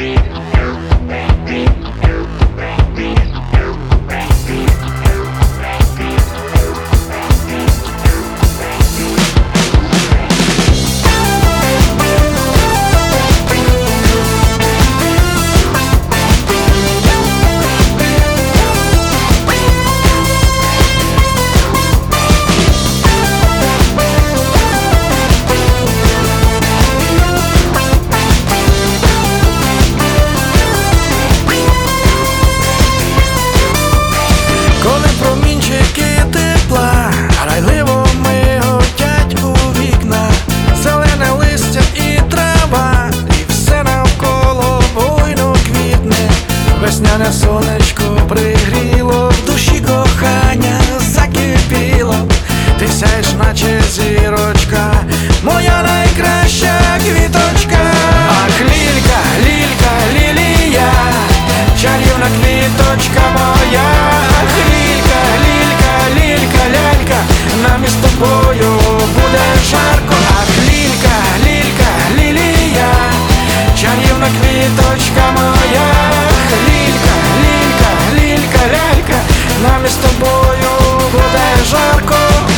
Весняне сонечко пригріло, в душі кохання закипіло. Ти сяєш, наче зірочка, моя найкраща квіточка. Ах, лілька, лілька, лілія, чарівна квіточка моя. Ах, лілька, лілька, лілька, лялька, нам із тобою буде жарко. Ах, лілька, лілька, лілія, чарівна квіточка моя. Лілька, лілька, лілька, лялька, нам із тобою буде жарко.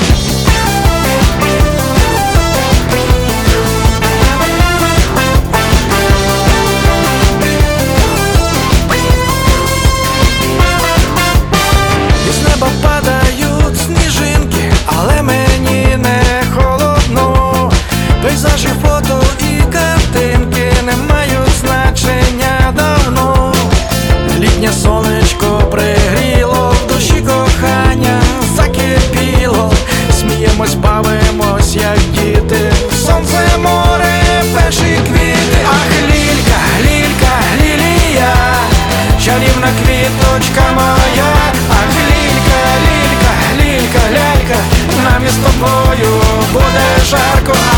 Із неба падають сніжинки, але мені не холодно. Пейзажі, фото і картинки не мають значення давно. Літнє сонечко пригріло, в душі кохання закипіло. Сміємось, бавимось, як діти, сонце, море, перші квіти. Ах, лілька, лілька, лілія, чарівна квіточка моя. Ах, лілька, лілька, лілька, лялька, нам із тобою буде жарко.